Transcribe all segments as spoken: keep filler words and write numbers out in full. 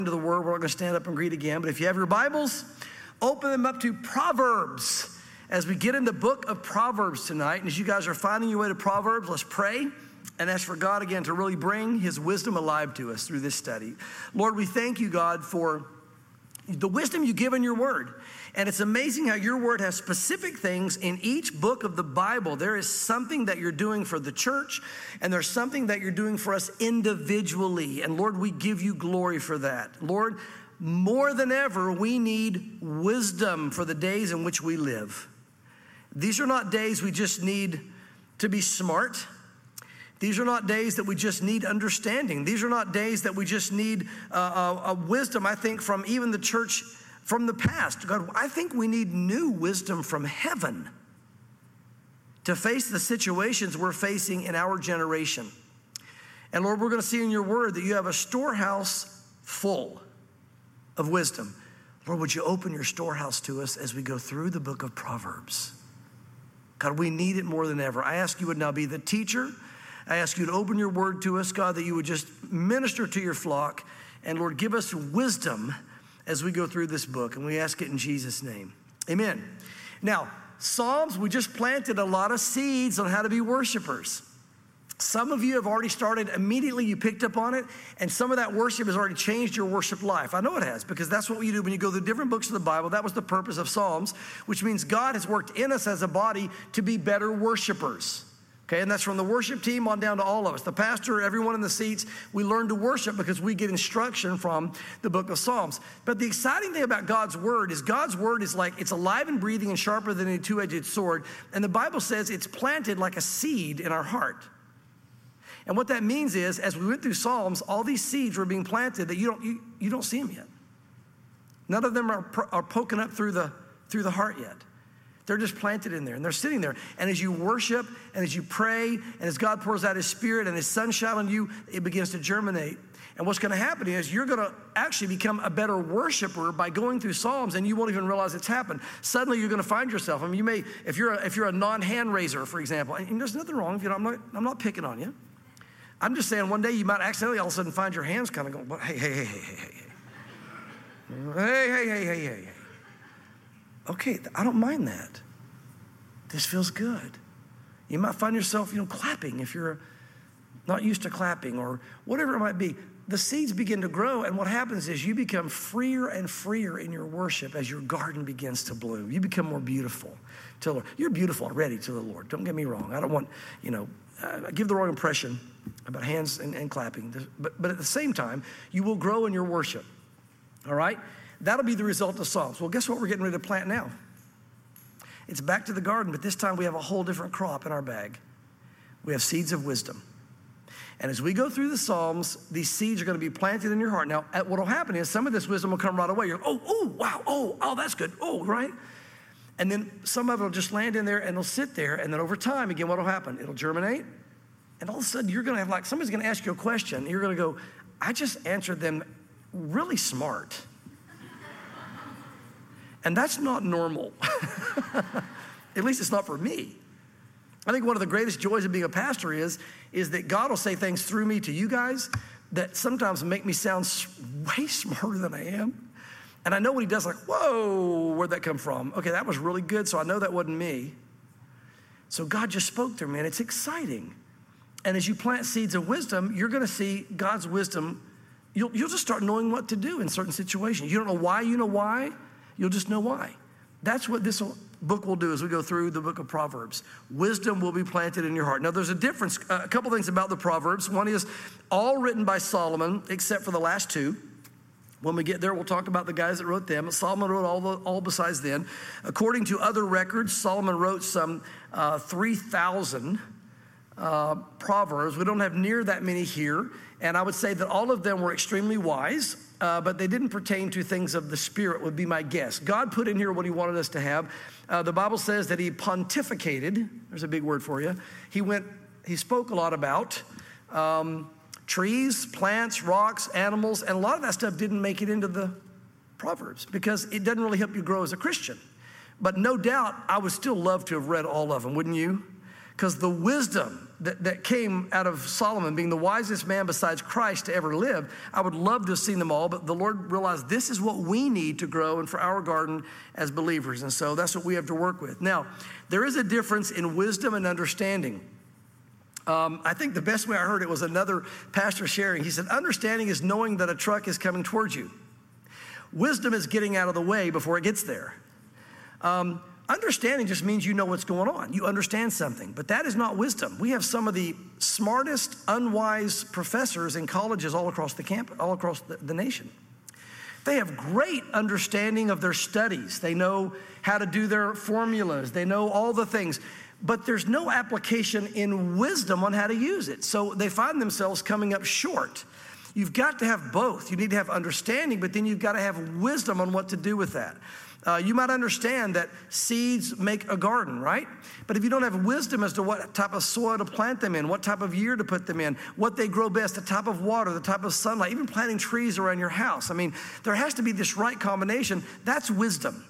to the word. We're not going to stand up and greet again, but if you have your Bibles, open them up to Proverbs as we get in the book of Proverbs tonight. And as you guys are finding your way to Proverbs, let's pray and ask for God again to really bring his wisdom alive to us through this study. Lord, we thank you, God, for the wisdom you give in your word. And it's amazing how your word has specific things in each book of the Bible. There is something that you're doing for the church, and there's something that you're doing for us individually. And Lord, we give you glory for that. Lord, more than ever, we need wisdom for the days in which we live. These are not days we just need to be smart. These are not days that we just need understanding. These are not days that we just need uh, a, a wisdom, I think, from even the church from the past. God, I think we need new wisdom from heaven to face the situations we're facing in our generation. And Lord, we're going to see in your word that you have a storehouse full of wisdom. Lord, would you open your storehouse to us as we go through the book of Proverbs? God, we need it more than ever. I ask you would now be the teacher. I ask you to open your word to us, God, that you would just minister to your flock. And Lord, give us wisdom as we go through this book. And we ask it in Jesus' name. Amen. Now, Psalms, we just planted a lot of seeds on how to be worshipers. Some of you have already started immediately. You picked up on it. And some of that worship has already changed your worship life. I know it has, because that's what you do when you go through different books of the Bible. That was the purpose of Psalms, which means God has worked in us as a body to be better worshipers. Okay, and that's from the worship team on down to all of us. The pastor, everyone in the seats, we learn to worship because we get instruction from the book of Psalms. But the exciting thing about God's word is God's word is like, it's alive and breathing and sharper than a two-edged sword. And the Bible says it's planted like a seed in our heart. And what that means is, as we went through Psalms, all these seeds were being planted that you don't, you, you don't see them yet. None of them are, are poking up through the, through the heart yet. They're just planted in there, and they're sitting there. And as you worship, and as you pray, and as God pours out his spirit and his sunshine on you, it begins to germinate. And what's going to happen is you're going to actually become a better worshiper by going through Psalms, and you won't even realize it's happened. Suddenly you're going to find yourself. I mean, you may, if you're a, if you're a non-hand raiser, for example, and there's nothing wrong. You know, I'm not, I'm not picking on you. I'm just saying one day you might accidentally all of a sudden find your hands kind of going, hey, hey, hey, hey, hey, hey. Hey, hey, hey, hey, hey, hey. Okay, I don't mind that. This feels good. You might find yourself, you know, clapping if you're not used to clapping or whatever it might be. The seeds begin to grow, and what happens is you become freer and freer in your worship as your garden begins to bloom. You become more beautiful to the Lord. You're beautiful already to the Lord. Don't get me wrong. I don't want, you know, uh, give the wrong impression about hands and, and clapping. But, but at the same time, you will grow in your worship. All right? That'll be the result of Psalms. Well, guess what we're getting ready to plant now? It's back to the garden, but this time we have a whole different crop in our bag. We have seeds of wisdom. And as we go through the Psalms, these seeds are going to be planted in your heart. Now, what will happen is some of this wisdom will come right away. You're, oh, oh, wow, oh, oh, that's good, oh, right? And then some of it will just land in there and it'll sit there. And then over time, again, what will happen? It'll germinate. And all of a sudden, you're going to have like, somebody's going to ask you a question. And you're going to go, I just answered them really smart. And that's not normal. At least it's not for me. I think one of the greatest joys of being a pastor is, is that God will say things through me to you guys that sometimes make me sound way smarter than I am. And I know when he does, like, whoa, where'd that come from? Okay, that was really good, so I know that wasn't me. So God just spoke through me, and it's exciting. And as you plant seeds of wisdom, you're going to see God's wisdom. You'll, you'll just start knowing what to do in certain situations. You don't know why, you know why. You'll just know why. That's what this book will do as we go through the book of Proverbs. Wisdom will be planted in your heart. Now, there's a difference, a couple things about the Proverbs. One is all written by Solomon, except for the last two. When we get there, we'll talk about the guys that wrote them. Solomon wrote all, the, all besides then. According to other records, Solomon wrote some uh, three thousand uh, Proverbs. We don't have near that many here. And I would say that all of them were extremely wise. Uh, but they didn't pertain to things of the Spirit, would be my guess. God put in here what he wanted us to have. Uh, the Bible says that he pontificated. There's a big word for you. He went, he spoke a lot about um, trees, plants, rocks, animals, and a lot of that stuff didn't make it into the Proverbs because it doesn't really help you grow as a Christian. But no doubt, I would still love to have read all of them, wouldn't you? Because the wisdom that, that came out of Solomon being the wisest man besides Christ to ever live. I would love to have seen them all, but the Lord realized this is what we need to grow and for our garden as believers. And so that's what we have to work with. Now, there is a difference in wisdom and understanding. Um, I think the best way I heard it was another pastor sharing. He said, understanding is knowing that a truck is coming towards you. Wisdom is getting out of the way before it gets there. Um, understanding just means you know what's going on. You understand something, but that is not wisdom. We have some of the smartest, unwise professors in colleges all across the camp, all across the, the nation. They have great understanding of their studies. They know how to do their formulas. They know all the things, but there's no application in wisdom on how to use it. So they find themselves coming up short. You've got to have both. You need to have understanding, but then you've got to have wisdom on what to do with that. Uh, you might understand that seeds make a garden, right? But if you don't have wisdom as to what type of soil to plant them in, what type of year to put them in, what they grow best, the type of water, the type of sunlight, even planting trees around your house. I mean, there has to be this right combination. That's wisdom.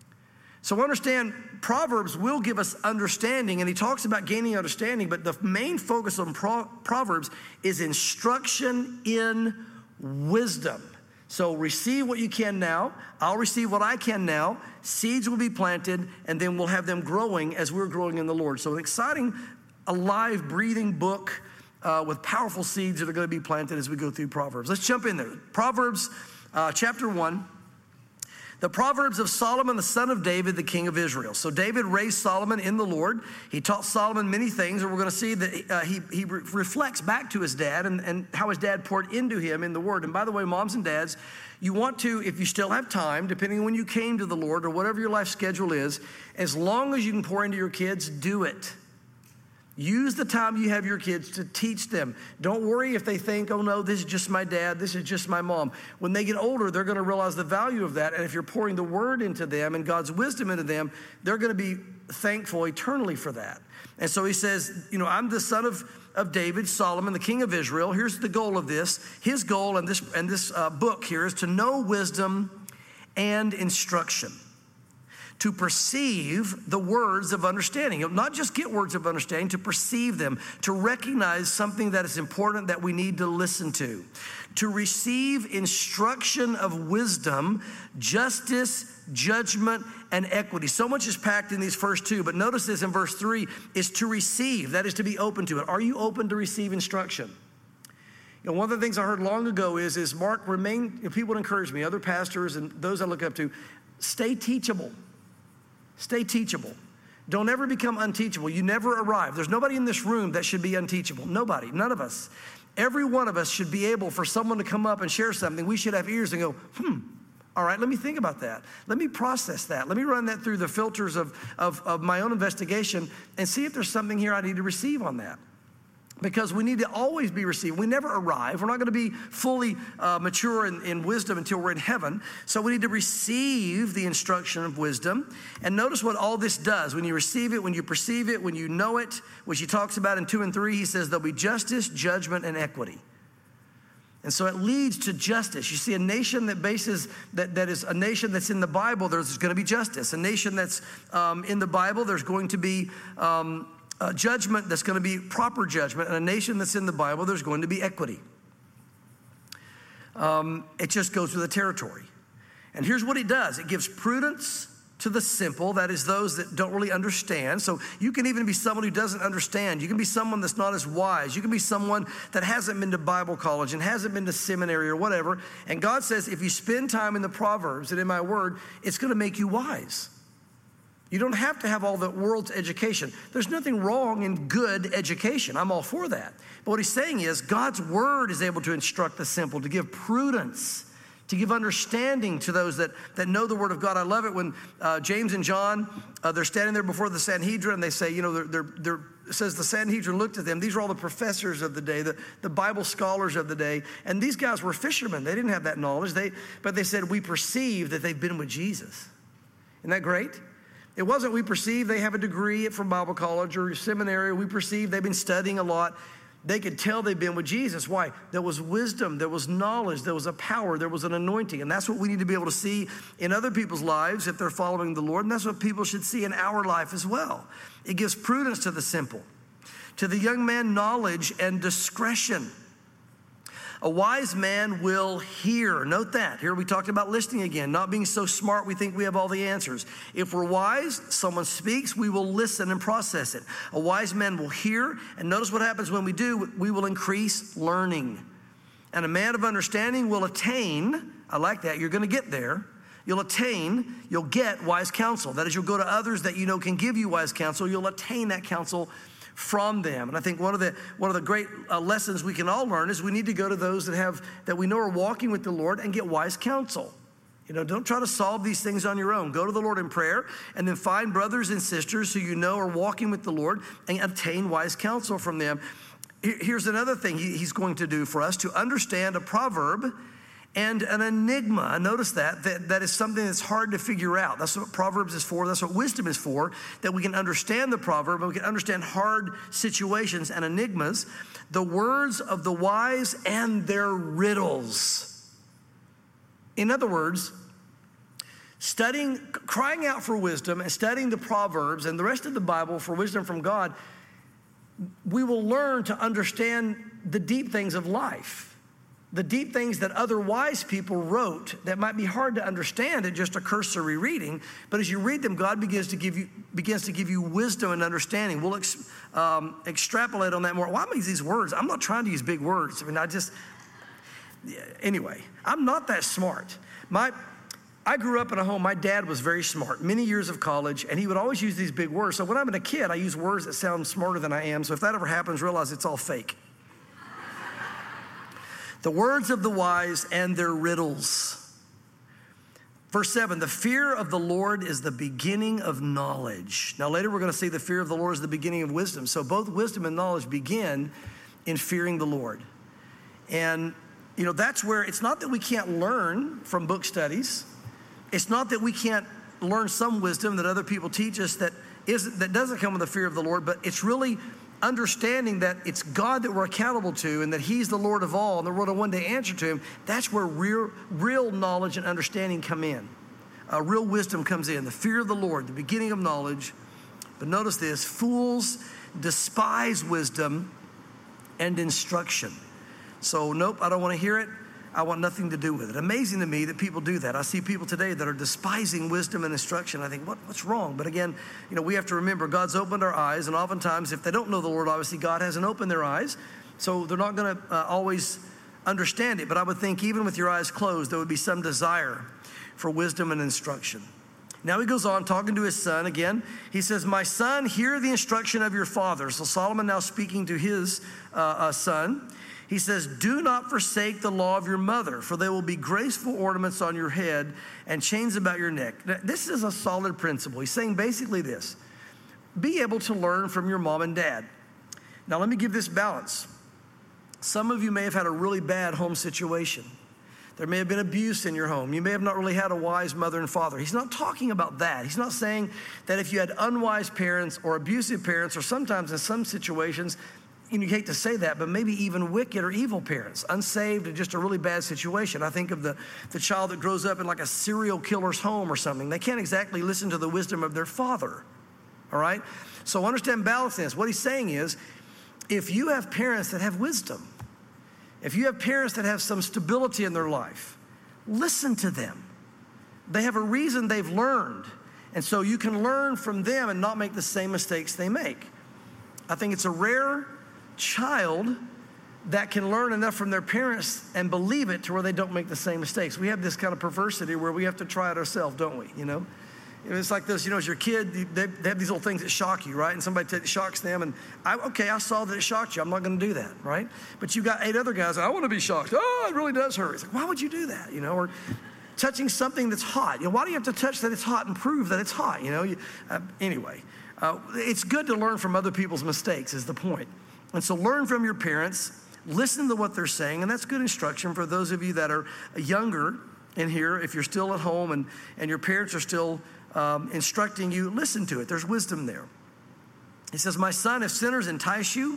So understand, Proverbs will give us understanding, and he talks about gaining understanding, but the main focus on Pro- Proverbs is instruction in wisdom. So receive what you can now. I'll receive what I can now. Seeds will be planted, and then we'll have them growing as we're growing in the Lord. So an exciting, alive, breathing book uh, with powerful seeds that are going to be planted as we go through Proverbs. Let's jump in there. Proverbs uh, chapter one. The Proverbs of Solomon, the son of David, the king of Israel. So David raised Solomon in the Lord. He taught Solomon many things, and we're going to see that uh, he, he re- reflects back to his dad and, and how his dad poured into him in the word. And by the way, moms and dads, you want to, if you still have time, depending on when you came to the Lord or whatever your life schedule is, as long as you can pour into your kids, do it. Use the time you have your kids to teach them. Don't worry if they think, oh no, this is just my dad, this is just my mom. When they get older, they're going to realize the value of that. And if you're pouring the word into them and God's wisdom into them, they're going to be thankful eternally for that. And so he says, you know, I'm the son of, of David, Solomon, the king of Israel. Here's the goal of this. His goal in this, and this uh, book here is to know wisdom and instruction, to perceive the words of understanding. Not just get words of understanding, to perceive them, to recognize something that is important that we need to listen to, to receive instruction of wisdom, justice, judgment, and equity. So much is packed in these first two, but notice this in verse three is to receive, that is to be open to it. Are you open to receive instruction? You know, one of the things I heard long ago is, is Mark, remain, you know, people would encourage me, other pastors and those I look up to, stay teachable. Stay teachable. Don't ever become unteachable. You never arrive. There's nobody in this room that should be unteachable. Nobody, none of us. Every one of us should be able for someone to come up and share something. We should have ears and go, hmm, all right, let me think about that. Let me process that. Let me run that through the filters of, of, of my own investigation and see if there's something here I need to receive on that. Because we need to always be received. We never arrive. We're not going to be fully uh, mature in, in wisdom until we're in heaven. So we need to receive the instruction of wisdom. And notice what all this does. When you receive it, when you perceive it, when you know it, which he talks about in two and three, he says there'll be justice, judgment, and equity. And so it leads to justice. You see, a nation that bases, that, that is a nation that's in the Bible, there's going to be justice. A nation that's um, in the Bible, there's going to be um, Uh, judgment that's going to be proper judgment. And a nation that's in the Bible, there's going to be equity. Um, it just goes with the territory. And here's what it does. It gives prudence to the simple, that is those that don't really understand. So you can even be someone who doesn't understand. You can be someone that's not as wise. You can be someone that hasn't been to Bible college and hasn't been to seminary or whatever. And God says, if you spend time in the Proverbs and in my word, it's going to make you wise. You don't have to have all the world's education. There's nothing wrong in good education. I'm all for that. But what he's saying is God's word is able to instruct the simple, to give prudence, to give understanding to those that, that know the word of God. I love it when uh, James and John, uh, they're standing there before the Sanhedrin, and they say, you know, they're, they're, they're, it says the Sanhedrin looked at them. These are all the professors of the day, the, the Bible scholars of the day. And these guys were fishermen. They didn't have that knowledge. They, but they said, we perceive that they've been with Jesus. Isn't that great? It wasn't we perceive they have a degree from Bible college or seminary. We perceive they've been studying a lot. They could tell they've been with Jesus. Why? There was wisdom, there was knowledge, there was a power, there was an anointing. And that's what we need to be able to see in other people's lives if they're following the Lord. And that's what people should see in our life as well. It gives prudence to the simple, To the young man, knowledge and discretion. A wise man will hear. Note that. Here we talked about listening again, not being so smart we think we have all the answers. If we're wise, someone speaks, we will listen and process it. A wise man will hear, and notice what happens when we do. We will increase learning. And a man of understanding will attain, I like that, you're going to get there. You'll attain, you'll get wise counsel. That is, you'll go to others that you know can give you wise counsel. You'll attain that counsel from them. And I think one of the one of the great uh, lessons we can all learn is we need to go to those that have that we know are walking with the Lord and get wise counsel. You know, don't try to solve these things on your own. Go to the Lord in prayer and then find brothers and sisters who you know are walking with the Lord and obtain wise counsel from them. Here's another thing he's going to do for us: to understand a proverb and an enigma. Notice that, that that is something that's hard to figure out. That's what Proverbs is for. That's what wisdom is for, that we can understand the proverb and we can understand hard situations and enigmas, the words of the wise and their riddles. In other words, studying, crying out for wisdom and studying the Proverbs and the rest of the Bible for wisdom from God, we will learn to understand the deep things of life. The deep things that other wise people wrote that might be hard to understand at just a cursory reading, but as you read them, God begins to give you begins to give you wisdom and understanding. We'll ex, um, extrapolate on that more. Why am I using these words? I'm not trying to use big words. I mean, I just anyway. I'm not that smart. My I grew up in a home. My dad was very smart, many years of college, and he would always use these big words. So when I'm a kid, I use words that sound smarter than I am. So if that ever happens, realize it's all fake. The words of the wise and their riddles. Verse seven, the fear of the Lord is the beginning of knowledge. Now later we're going to see the fear of the Lord is the beginning of wisdom. So both wisdom and knowledge begin in fearing the Lord. And, you know, that's where it's not that we can't learn from book studies. It's not that we can't learn some wisdom that other people teach us that isn't, that doesn't come with the fear of the Lord, but it's really understanding that it's God that we're accountable to and that he's the Lord of all and the world will one day answer to him. That's where real, real knowledge and understanding come in. Uh, real wisdom comes in. The fear of the Lord, the beginning of knowledge. But notice this, fools despise wisdom and instruction. So nope, I don't want to hear it. I want nothing to do with it. Amazing to me that people do that. I see people today that are despising wisdom and instruction. I think, what, what's wrong? But again, you know, we have to remember God's opened our eyes, and oftentimes if they don't know the Lord, obviously God hasn't opened their eyes, so they're not going to uh, always understand it. But I would think even with your eyes closed, there would be some desire for wisdom and instruction. Now he goes on talking to his son again. He says, my son, hear the instruction of your father. So Solomon now speaking to his uh, uh, son. He says, do not forsake the law of your mother, for they will be graceful ornaments on your head and chains about your neck. Now, this is a solid principle. He's saying basically this: be able to learn from your mom and dad. Now, let me give this balance. Some of you may have had a really bad home situation. There may have been abuse in your home. You may have not really had a wise mother and father. He's not talking about that. He's not saying that if you had unwise parents or abusive parents, or sometimes in some situations, you know, you hate to say that, but maybe even wicked or evil parents, unsaved and just a really bad situation. I think of the, the child that grows up in like a serial killer's home or something. They can't exactly listen to the wisdom of their father, all right? So understand balance in this. What he's saying is, if you have parents that have wisdom, if you have parents that have some stability in their life, listen to them. They have a reason they've learned, and so you can learn from them and not make the same mistakes they make. I think it's a rare child that can learn enough from their parents and believe it to where they don't make the same mistakes. We have this kind of perversity where we have to try it ourselves, don't we? You know, it's like this. You know, as your kid, they, they have these little things that shock you, right? And somebody t- shocks them, and I, okay, I saw that it shocked you. I'm not going to do that, right? But you got eight other guys. I want to be shocked. Oh, it really does hurt. It's like, why would you do that? You know, or touching something that's hot. You know, why do you have to touch that it's hot and prove that it's hot? You know, you, uh, anyway, uh, it's good to learn from other people's mistakes. Is the point. And so learn from your parents, listen to what they're saying, and that's good instruction for those of you that are younger in here. If you're still at home and, and your parents are still um, instructing you, listen to it. There's wisdom there. He says, my son, if sinners entice you,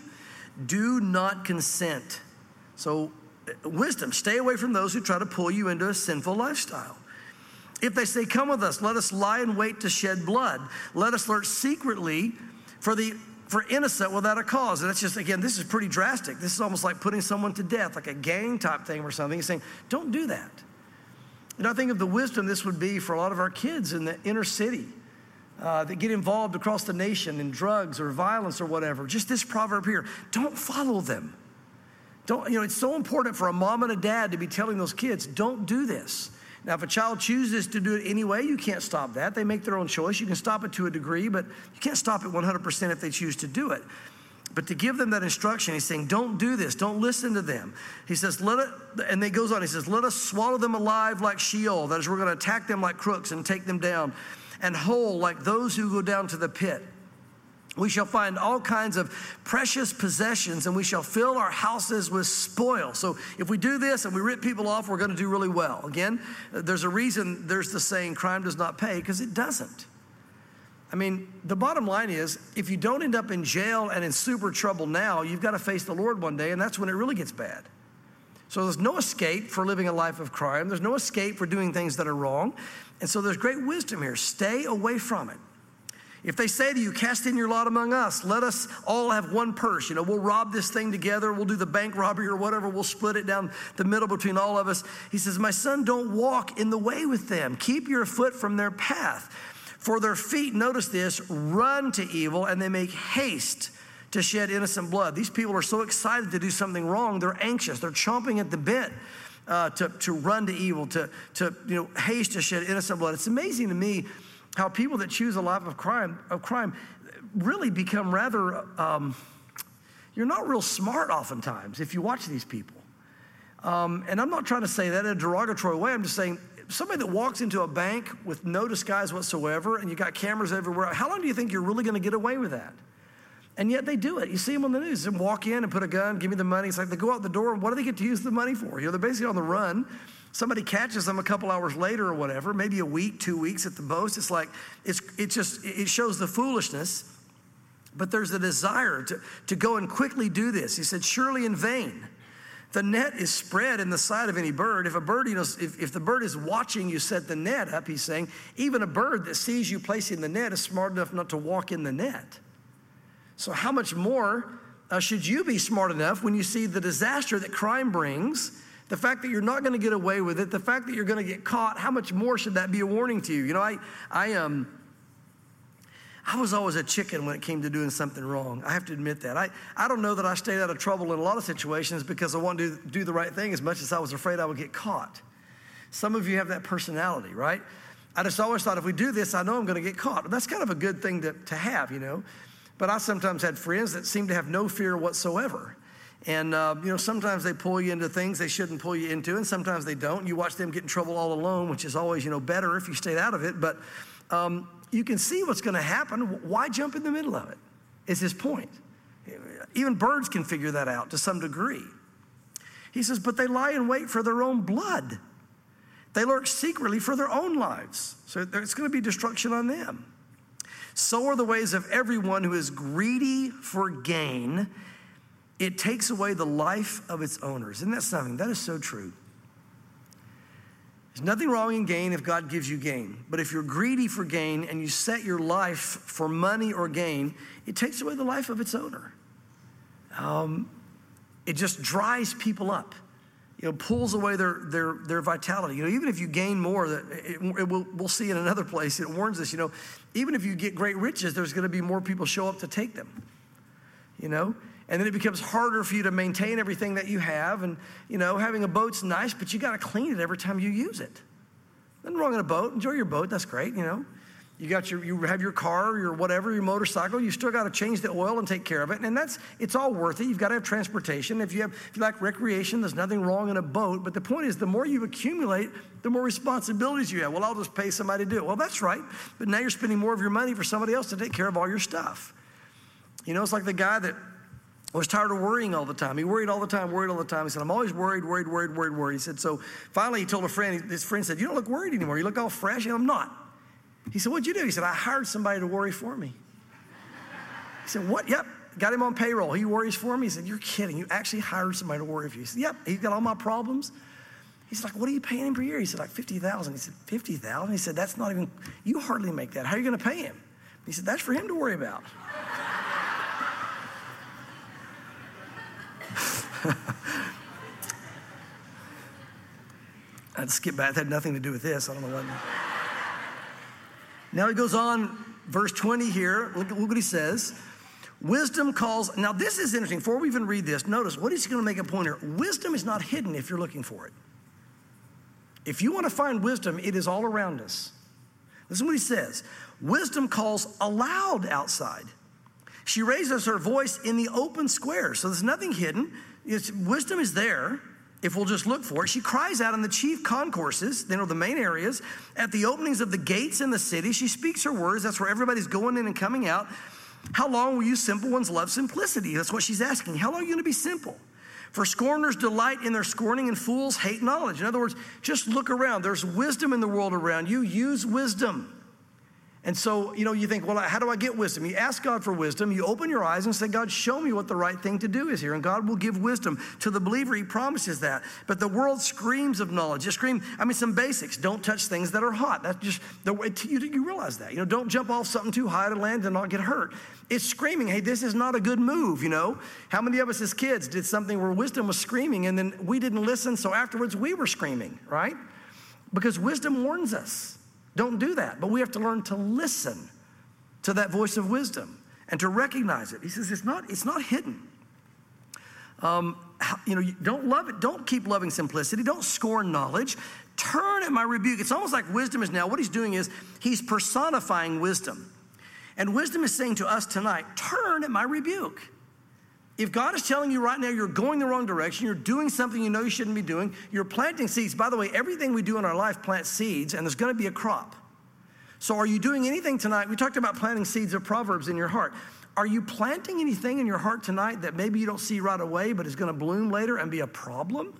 do not consent. So wisdom, stay away from those who try to pull you into a sinful lifestyle. If they say, come with us, let us lie in wait to shed blood. Let us lurk secretly for the for innocent without a cause. And that's just, again, this is pretty drastic. This is almost like putting someone to death, like a gang type thing or something. He's saying, don't do that. And I think of the wisdom this would be for a lot of our kids in the inner city uh, that get involved across the nation in drugs or violence or whatever. Just this proverb here, don't follow them. Don't, you know, it's so important for a mom and a dad to be telling those kids, don't do this. Now, if a child chooses to do it anyway, you can't stop that. They make their own choice. You can stop it to a degree, but you can't stop it one hundred percent if they choose to do it. But to give them that instruction, he's saying, don't do this. Don't listen to them. He says, let it, and then he goes on, he says, let us swallow them alive like Sheol. That is, we're going to attack them like crooks and take them down, and whole like those who go down to the pit. We shall find all kinds of precious possessions, and we shall fill our houses with spoil. So if we do this and we rip people off, we're going to do really well. Again, there's a reason there's the saying, crime does not pay, because it doesn't. I mean, the bottom line is, if you don't end up in jail and in super trouble now, you've got to face the Lord one day, and that's when it really gets bad. So there's no escape for living a life of crime. There's no escape for doing things that are wrong. And so there's great wisdom here. Stay away from it. If they say to you, cast in your lot among us, let us all have one purse. You know, we'll rob this thing together. We'll do the bank robbery or whatever. We'll split it down the middle between all of us. He says, my son, don't walk in the way with them. Keep your foot from their path. For their feet, notice this, run to evil, and they make haste to shed innocent blood. These people are so excited to do something wrong. They're anxious. They're chomping at the bit uh, to, to run to evil, to, to you know, haste to shed innocent blood. It's amazing to me how people that choose a life of crime, of crime really become rather, um, you're not real smart oftentimes if you watch these people. Um, and I'm not trying to say that in a derogatory way. I'm just saying somebody that walks into a bank with no disguise whatsoever and you got cameras everywhere, how long do you think you're really going to get away with that? And yet they do it. You see them on the news. They walk in and put a gun, give me the money. It's like they go out the door, and what do they get to use the money for? You know, they're basically on the run. Somebody catches them a couple hours later or whatever, maybe a week, two weeks at the most. It's like, it's it just, it shows the foolishness. But there's a desire to, to go and quickly do this. He said, surely in vain. The net is spread in the sight of any bird. If a bird, you know, if, if the bird is watching you set the net up, he's saying, even a bird that sees you placing the net is smart enough not to walk in the net. So how much more uh, should you be smart enough when you see the disaster that crime brings, the fact that you're not going to get away with it, the fact that you're going to get caught, how much more should that be a warning to you? You know, I, I, um, I was always a chicken when it came to doing something wrong. I have to admit that. I, I don't know that I stayed out of trouble in a lot of situations because I wanted to do the right thing as much as I was afraid I would get caught. Some of you have that personality, right? I just always thought if we do this, I know I'm going to get caught. That's kind of a good thing to, to have, you know. But I sometimes had friends that seemed to have no fear whatsoever. And, uh, you know, sometimes they pull you into things they shouldn't pull you into, and sometimes they don't. You watch them get in trouble all alone, which is always, you know, better if you stayed out of it. But um, you can see what's going to happen. Why jump in the middle of it? Is his point. Even birds can figure that out to some degree. He says, but they lie in wait for their own blood. They lurk secretly for their own lives. So it's going to be destruction on them. So are the ways of everyone who is greedy for gain. It takes away the life of its owners. Isn't that something? That is so true. There's nothing wrong in gain if God gives you gain. But if you're greedy for gain and you set your life for money or gain, it takes away the life of its owner. Um, it just dries people up. You know, pulls away their, their, their vitality. You know, even if you gain more, that it, it will, we'll see in another place, it warns us, you know, even if you get great riches, there's going to be more people show up to take them, you know? And then it becomes harder for you to maintain everything that you have. And, you know, having a boat's nice, but you got to clean it every time you use it. Nothing wrong in a boat. Enjoy your boat. That's great, you know. You got your, you have your car, your whatever, your motorcycle. You still got to change the oil and take care of it. And that's, it's all worth it. You've got to have transportation. If you have, if you like recreation, there's nothing wrong in a boat. But the point is, the more you accumulate, the more responsibilities you have. Well, I'll just pay somebody to do it. Well, that's right. But now you're spending more of your money for somebody else to take care of all your stuff. You know, it's like the guy that was tired of worrying all the time. He worried all the time, worried all the time. He said, I'm always worried, worried, worried, worried, worried. He said, so finally he told a friend, his friend said, you don't look worried anymore. You look all fresh. He said, I'm not. He said, what'd you do? He said, I hired somebody to worry for me. He said, what? Yep, got him on payroll. He worries for me. He said, you're kidding. You actually hired somebody to worry for you. He said, yep, he's got all my problems. He's like, what are you paying him per year? He said, like fifty thousand dollars. He said, fifty thousand dollars? He said, that's not even, you hardly make that. How are you going to pay him? He said, that's for him to worry about. I'd skip back. That had nothing to do with this. I don't know what. Now he goes on, verse twenty here. Look, look what he says. Wisdom calls. Now this is interesting. Before we even read this, notice what he's going to make a point here. Wisdom is not hidden if you're looking for it. If you want to find wisdom, it is all around us. Listen to what he says. Wisdom calls aloud outside. She raises her voice in the open square. So there's nothing hidden. It's, wisdom is there if we'll just look for it. She cries out in the chief concourses, you know, the main areas, at the openings of the gates in the city. She speaks her words. That's where everybody's going in and coming out. How long will you simple ones love simplicity? That's what she's asking. How long are you going to be simple? For scorners delight in their scorning and fools hate knowledge. In other words, just look around. There's wisdom in the world around you. Use wisdom. And so, you know, you think, well, how do I get wisdom? You ask God for wisdom. You open your eyes and say, God, show me what the right thing to do is here. And God will give wisdom. To the believer, he promises that. But the world screams of knowledge. Just scream, I mean, some basics. Don't touch things that are hot. That's just, the way you, you realize that. You know, don't jump off something too high to land and not get hurt. It's screaming, hey, this is not a good move, you know. How many of us as kids did something where wisdom was screaming and then we didn't listen, so afterwards we were screaming, right? Because wisdom warns us. Don't do that. But we have to learn to listen to that voice of wisdom and to recognize it. He says it's not, it's not hidden. Um, you know, you don't love it. Don't keep loving simplicity. Don't scorn knowledge. Turn at my rebuke. It's almost like wisdom is now, what he's doing is he's personifying wisdom. And wisdom is saying to us tonight, turn at my rebuke. If God is telling you right now you're going the wrong direction, you're doing something you know you shouldn't be doing, you're planting seeds. By the way, everything we do in our life plants seeds, and there's going to be a crop. So are you doing anything tonight? We talked about planting seeds of Proverbs in your heart. Are you planting anything in your heart tonight that maybe you don't see right away, but is going to bloom later and be a problem?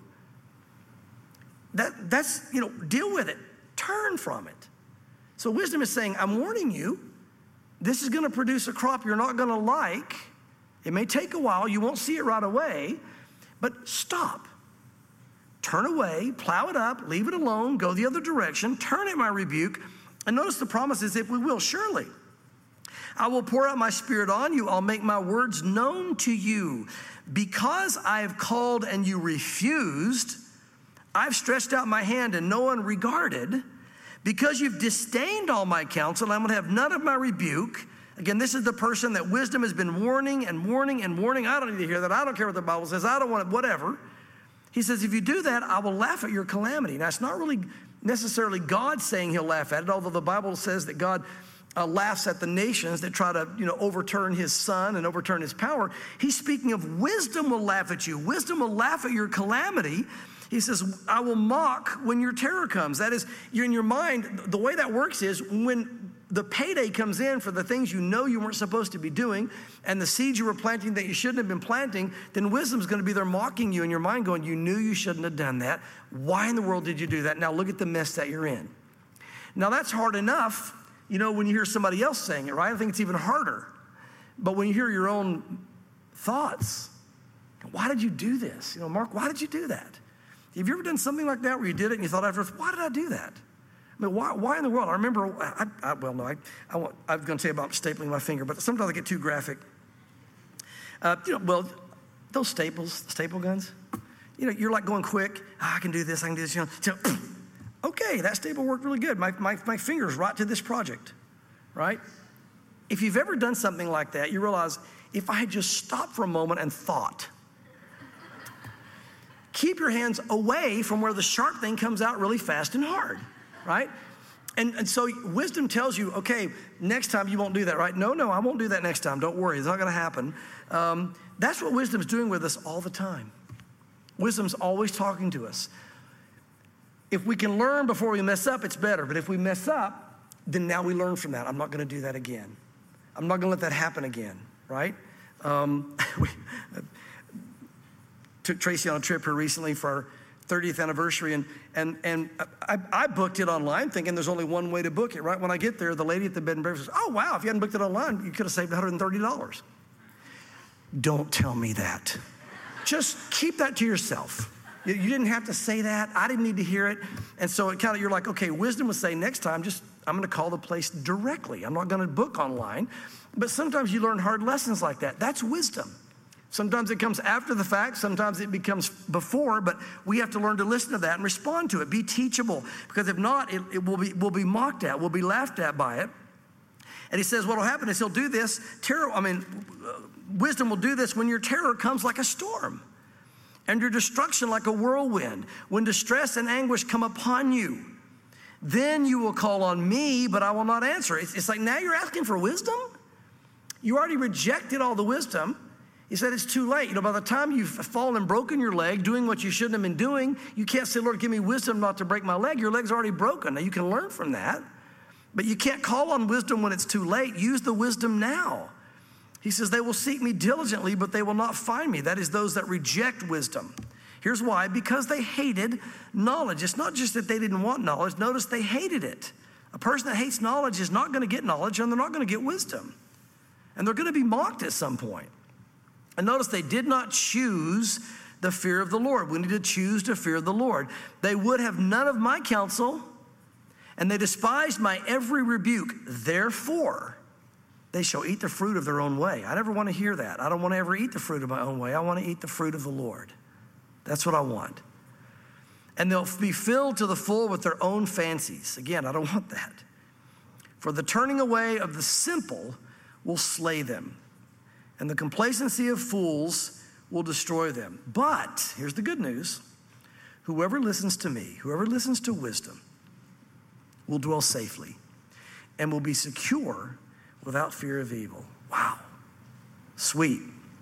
That, that's, you know, deal with it. Turn from it. So wisdom is saying, I'm warning you, this is going to produce a crop you're not going to like. It may take a while. You won't see it right away, but stop. Turn away, plow it up, leave it alone, go the other direction, turn at my rebuke. And notice the promise is if we will, surely. I will pour out my spirit on you. I'll make my words known to you. Because I have called and you refused, I've stretched out my hand and no one regarded. Because you've disdained all my counsel, I'm going to have none of my rebuke. Again, this is the person that wisdom has been warning and warning and warning. I don't need to hear that. I don't care what the Bible says. I don't want it, whatever. He says, if you do that, I will laugh at your calamity. Now, it's not really necessarily God saying he'll laugh at it, although the Bible says that God uh, laughs at the nations that try to, you know, overturn his son and overturn his power. He's speaking of wisdom will laugh at you. Wisdom will laugh at your calamity. He says, I will mock when your terror comes. That is, you're in your mind, the way that works is when the payday comes in for the things you know you weren't supposed to be doing and the seeds you were planting that you shouldn't have been planting, then wisdom's going to be there mocking you in your mind going, you knew you shouldn't have done that. Why in the world did you do that? Now look at the mess that you're in. Now that's hard enough, you know, when you hear somebody else saying it, right? I think it's even harder. But when you hear your own thoughts, why did you do this? You know, Mark, why did you do that? Have you ever done something like that where you did it and you thought afterwards, why did I do that? I mean, why, why in the world? I remember, I, I, well, no, I, I, want, I was going to say about stapling my finger, but sometimes I get too graphic. Uh, you know, well, those staples, staple guns, you know, you're like going quick. Oh, I can do this, I can do this, you know. So, okay, that staple worked really good. My, my, my finger's right to this project, right? If you've ever done something like that, you realize if I had just stopped for a moment and thought, keep your hands away from where the sharp thing comes out really fast and hard. Right? And, and so wisdom tells you, okay, next time you won't do that, right? No, no, I won't do that next time. Don't worry. It's not going to happen. Um, that's what wisdom's doing with us all the time. Wisdom's always talking to us. If we can learn before we mess up, it's better. But if we mess up, then now we learn from that. I'm not going to do that again. I'm not going to let that happen again, right? Um, we uh, took Tracy on a trip here recently for our thirtieth anniversary, and and and I, I booked it online thinking there's only one way to book it, right? When I get there, the lady at the bed and breakfast says, oh, wow, if you hadn't booked it online, you could have saved one hundred thirty dollars. Don't tell me that. Just keep that to yourself. You, you didn't have to say that. I didn't need to hear it. And so it kind of, you're like, okay, wisdom would say next time, just, I'm going to call the place directly. I'm not going to book online. But sometimes you learn hard lessons like that. That's wisdom. Sometimes it comes after the fact, sometimes it becomes before, but we have to learn to listen to that and respond to it. Be teachable, because if not, it, it will be, we'll be mocked at, we'll be laughed at by it. And he says what will happen is he'll do this, terror, I mean, wisdom will do this when your terror comes like a storm and your destruction like a whirlwind. When distress and anguish come upon you, then you will call on me, but I will not answer. It's, it's like, now you're asking for wisdom? You already rejected all the wisdom. He said it's too late. You know, by the time you've fallen and broken your leg, doing what you shouldn't have been doing, you can't say, Lord, give me wisdom not to break my leg. Your leg's already broken. Now, you can learn from that, but you can't call on wisdom when it's too late. Use the wisdom now. He says, they will seek me diligently, but they will not find me. That is those that reject wisdom. Here's why: because they hated knowledge. It's not just that they didn't want knowledge. Notice they hated it. A person that hates knowledge is not going to get knowledge, and they're not going to get wisdom. And they're going to be mocked at some point. And notice they did not choose the fear of the Lord. We need to choose to fear the Lord. They would have none of my counsel, and they despised my every rebuke. Therefore, they shall eat the fruit of their own way. I never want to hear that. I don't want to ever eat the fruit of my own way. I want to eat the fruit of the Lord. That's what I want. And they'll be filled to the full with their own fancies. Again, I don't want that. For the turning away of the simple will slay them, and the complacency of fools will destroy them. But here's the good news: whoever listens to me, whoever listens to wisdom, will dwell safely and will be secure without fear of evil. Wow, sweet.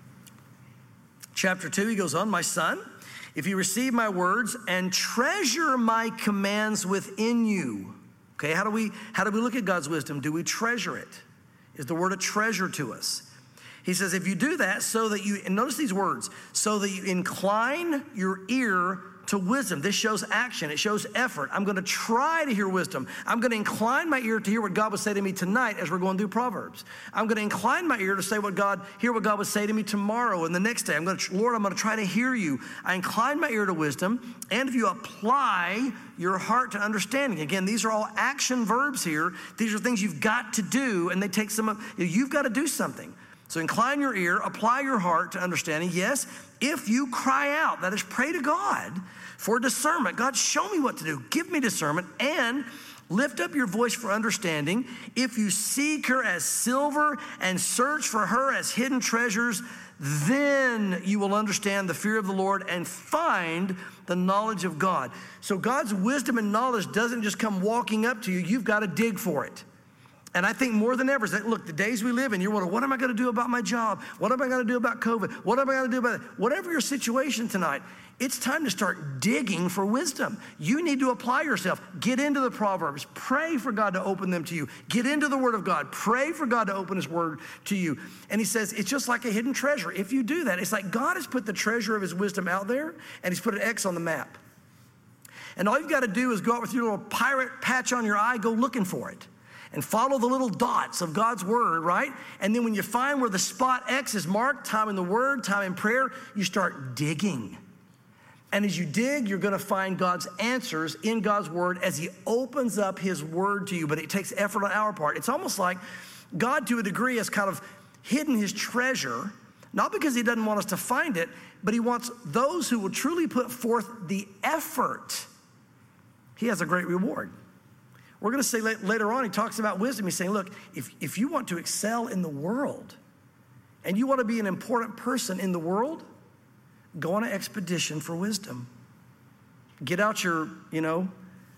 Chapter two, he goes on, my son, if you receive my words and treasure my commands within you. Okay, how do we how do we look at God's wisdom? Do we treasure it? Is the word a treasure to us? He says, if you do that, so that you, and notice these words, so that you incline your ear to wisdom. This shows action. It shows effort. I'm going to try to hear wisdom. I'm going to incline my ear to hear what God would say to me tonight as we're going through Proverbs. I'm going to incline my ear to say what God, hear what God would say to me tomorrow and the next day. I'm going to, Lord, I'm going to try to hear you. I incline my ear to wisdom. And if you apply your heart to understanding, again, these are all action verbs here. These are things you've got to do, and they take some of, you've got to do something. So incline your ear, apply your heart to understanding. Yes, if you cry out, that is, pray to God for discernment. God, show me what to do. Give me discernment, and lift up your voice for understanding. If you seek her as silver and search for her as hidden treasures, then you will understand the fear of the Lord and find the knowledge of God. So God's wisdom and knowledge doesn't just come walking up to you. You've got to dig for it. And I think more than ever is that, look, the days we live in, you're wondering, what am I going to do about my job? What am I going to do about COVID? What am I going to do about it? Whatever your situation tonight, it's time to start digging for wisdom. You need to apply yourself. Get into the Proverbs. Pray for God to open them to you. Get into the Word of God. Pray for God to open His Word to you. And he says, it's just like a hidden treasure. If you do that, it's like God has put the treasure of His wisdom out there, and He's put an X on the map. And all you've got to do is go out with your little pirate patch on your eye, go looking for it. And follow the little dots of God's word, right? And then when you find where the spot X is marked, time in the word, time in prayer, you start digging. And as you dig, you're going to find God's answers in God's word as He opens up His word to you. But it takes effort on our part. It's almost like God, to a degree, has kind of hidden His treasure, not because He doesn't want us to find it, but He wants those who will truly put forth the effort. He has a great reward. We're going to say later on, he talks about wisdom. He's saying, look, if, if you want to excel in the world and you want to be an important person in the world, go on an expedition for wisdom. Get out your, you know,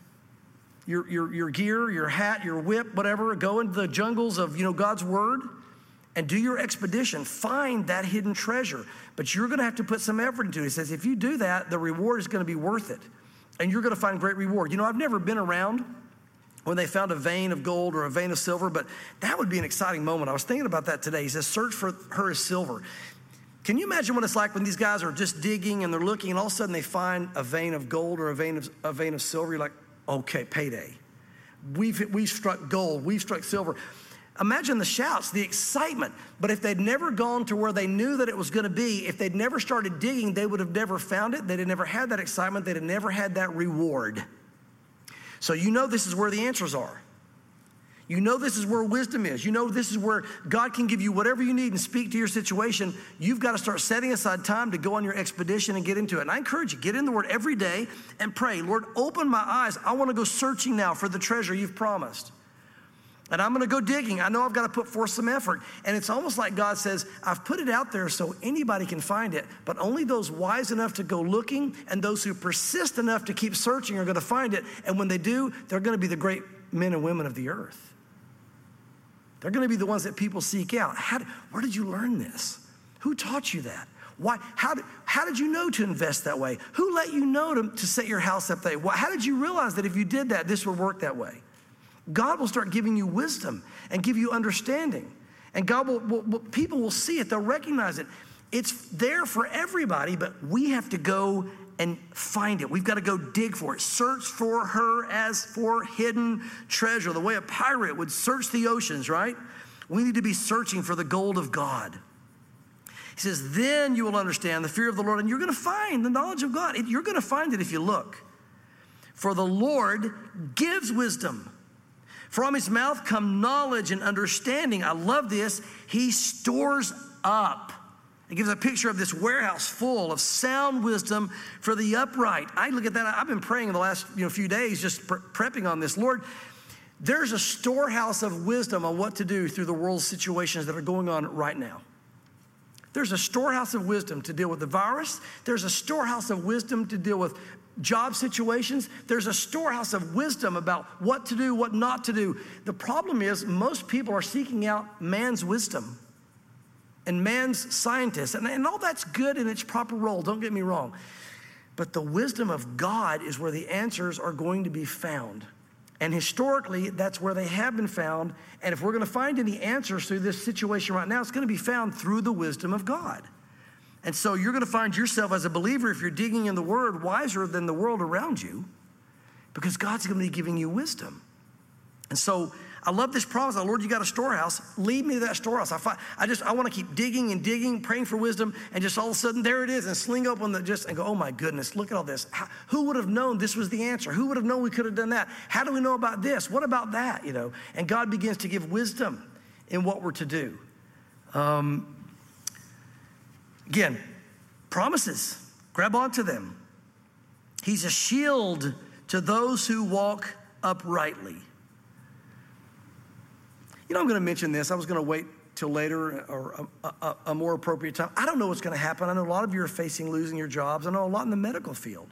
your, your, your gear, your hat, your whip, whatever. Go into the jungles of, you know, God's word and do your expedition. Find that hidden treasure. But you're going to have to put some effort into it. He says, if you do that, the reward is going to be worth it. And you're going to find great reward. You know, I've never been around when they found a vein of gold or a vein of silver, but that would be an exciting moment. I was thinking about that today. He says, search for her as silver. Can you imagine what it's like when these guys are just digging and they're looking and all of a sudden they find a vein of gold or a vein of, a vein of silver? You're like, okay, payday. We've, we've struck gold. We've struck silver. Imagine the shouts, the excitement. But if they'd never gone to where they knew that it was going to be, if they'd never started digging, they would have never found it. They'd have never had that excitement. They'd have never had that reward. So you know this is where the answers are. You know this is where wisdom is. You know this is where God can give you whatever you need and speak to your situation. You've got to start setting aside time to go on your expedition and get into it. And I encourage you, get in the Word every day and pray. Lord, open my eyes. I want to go searching now for the treasure you've promised. And I'm going to go digging. I know I've got to put forth some effort. And it's almost like God says, I've put it out there so anybody can find it, but only those wise enough to go looking and those who persist enough to keep searching are going to find it. And when they do, they're going to be the great men and women of the earth. They're going to be the ones that people seek out. How, where did you learn this? Who taught you that? Why? How did, how did you know to invest that way? Who let you know to, to set your house up that way? How did you realize that if you did that, this would work that way? God will start giving you wisdom and give you understanding. And God will, will, will people will see it. They'll recognize it. It's there for everybody, but we have to go and find it. We've got to go dig for it. Search for her as for hidden treasure. The way a pirate would search the oceans, right? We need to be searching for the gold of God. He says, then you will understand the fear of the Lord, and you're going to find the knowledge of God. You're going to find it if you look. For the Lord gives wisdom. From his mouth come knowledge and understanding. I love this. He stores up. It gives a picture of this warehouse full of sound wisdom for the upright. I look at that. I've been praying the last you know, few days, just pre- prepping on this. Lord, there's a storehouse of wisdom on what to do through the world's situations that are going on right now. There's a storehouse of wisdom to deal with the virus. There's a storehouse of wisdom to deal with job situations. There's a storehouse of wisdom about what to do, what not to do. The problem is most people are seeking out man's wisdom and man's scientists. And, and all that's good in its proper role, don't get me wrong. But the wisdom of God is where the answers are going to be found. And historically, that's where they have been found. And if we're going to find any answers through this situation right now, it's going to be found through the wisdom of God. And so you're going to find yourself as a believer, if you're digging in the Word, wiser than the world around you, because God's going to be giving you wisdom. And so I love this promise. Lord, you got a storehouse. Lead me to that storehouse. I find, I just, I want to keep digging and digging, praying for wisdom, and just all of a sudden there it is, and sling open the just and go, oh my goodness, look at all this. How, who would have known this was the answer? Who would have known we could have done that? How do we know about this? What about that? You know, and God begins to give wisdom in what we're to do. Um, again, promises. Grab onto them. He's a shield to those who walk uprightly. You know, I'm going to mention this. I was going to wait till later or a, a, a more appropriate time. I don't know what's going to happen. I know a lot of you are facing losing your jobs. I know a lot in the medical field.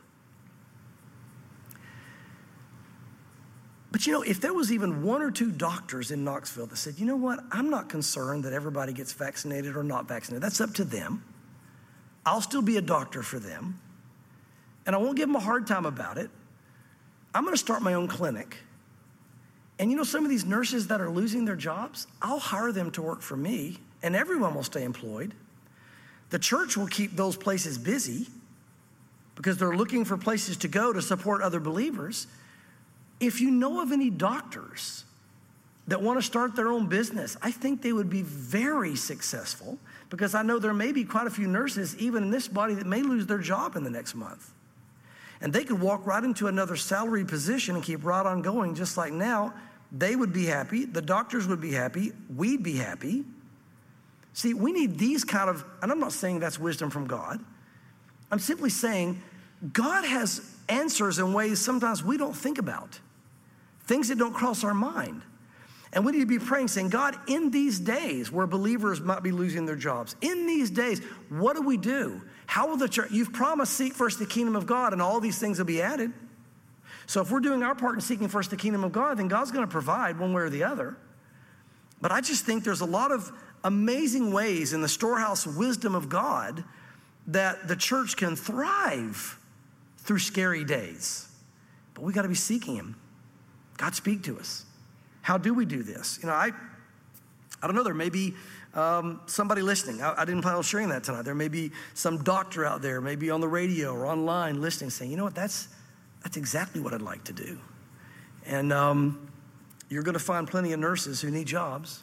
But you know, if there was even one or two doctors in Knoxville that said, you know what, I'm not concerned that everybody gets vaccinated or not vaccinated. That's up to them. I'll still be a doctor for them. And I won't give them a hard time about it. I'm going to start my own clinic. And you know, some of these nurses that are losing their jobs, I'll hire them to work for me, and everyone will stay employed. The church will keep those places busy because they're looking for places to go to support other believers. If you know of any doctors that want to start their own business, I think they would be very successful, because I know there may be quite a few nurses, even in this body, that may lose their job in the next month. And they could walk right into another salary position and keep right on going just like now. They would be happy. The doctors would be happy. We'd be happy. See, we need these kind of, and I'm not saying that's wisdom from God. I'm simply saying God has answers in ways sometimes we don't think about, things that don't cross our mind. And we need to be praying, saying, God, in these days where believers might be losing their jobs, in these days, what do we do? How will the church, you've promised, seek first the kingdom of God, and all these things will be added. So if we're doing our part in seeking first the kingdom of God, then God's going to provide one way or the other. But I just think there's a lot of amazing ways in the storehouse wisdom of God that the church can thrive through scary days. But we got to be seeking him. God, speak to us. How do we do this? You know, I, I don't know, there may be um, somebody listening. I, I didn't plan on sharing that tonight. There may be some doctor out there, maybe on the radio or online listening, saying, you know what, that's, that's exactly what I'd like to do. And um, you're going to find plenty of nurses who need jobs.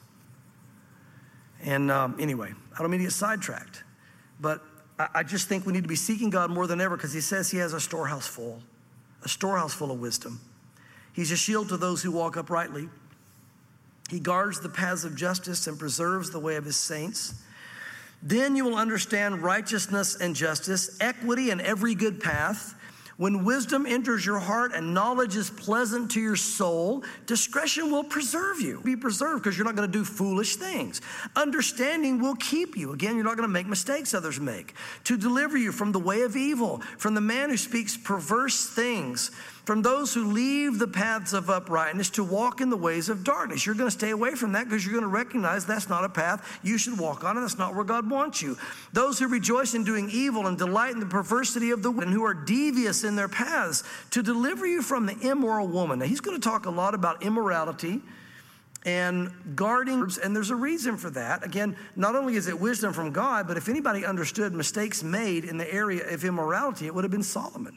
And um, anyway, I don't mean to get sidetracked, but I, I just think we need to be seeking God more than ever, because he says he has a storehouse full, a storehouse full of wisdom. He's a shield to those who walk uprightly. He guards the paths of justice and preserves the way of his saints. Then you will understand righteousness and justice, equity and every good path. When wisdom enters your heart and knowledge is pleasant to your soul, discretion will preserve you. Be preserved because you're not going to do foolish things. Understanding will keep you. Again, you're not going to make mistakes others make. To deliver you from the way of evil, from the man who speaks perverse things, from those who leave the paths of uprightness to walk in the ways of darkness. You're going to stay away from that because you're going to recognize that's not a path you should walk on, and that's not where God wants you. Those who rejoice in doing evil and delight in the perversity of the wicked, and who are devious in their paths, to deliver you from the immoral woman. Now, he's going to talk a lot about immorality and guarding, and there's a reason for that. Again, not only is it wisdom from God, but if anybody understood mistakes made in the area of immorality, it would have been Solomon.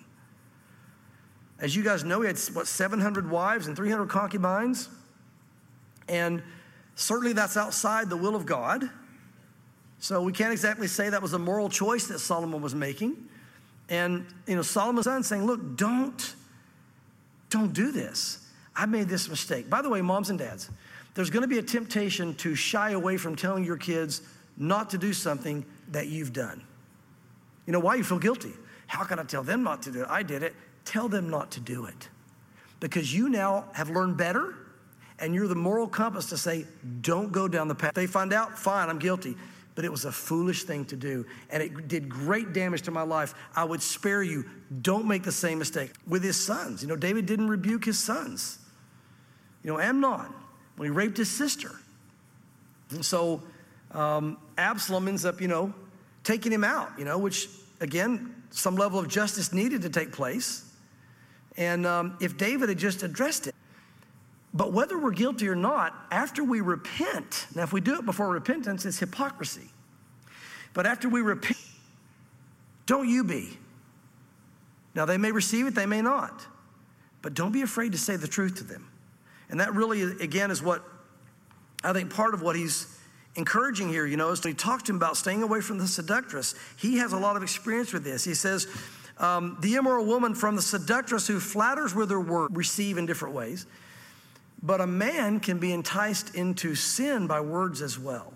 As you guys know, he had, what, seven hundred wives and three hundred concubines. And certainly that's outside the will of God. So we can't exactly say that was a moral choice that Solomon was making. And, you know, Solomon's son saying, look, don't, don't do this. I made this mistake. By the way, moms and dads, there's going to be a temptation to shy away from telling your kids not to do something that you've done. You know, why you feel guilty? How can I tell them not to do it? I did it. Tell them not to do it, because you now have learned better, and you're the moral compass to say, don't go down the path. They find out, fine, I'm guilty, but it was a foolish thing to do, and it did great damage to my life. I would spare you. Don't make the same mistake. With his sons, you know, David didn't rebuke his sons. You know, Amnon, when he raped his sister. And so um, Absalom ends up, you know, taking him out, you know, which, again, some level of justice needed to take place. And um, if David had just addressed it. But whether we're guilty or not, after we repent, now if we do it before repentance, it's hypocrisy. But after we repent, don't you be. Now they may receive it, they may not. But don't be afraid to say the truth to them. And that really, again, is what I think part of what he's encouraging here, you know, is he talks to him about staying away from the seductress. He has a lot of experience with this. He says, um, the immoral woman from the seductress who flatters with her word, receive in different ways. But a man can be enticed into sin by words as well.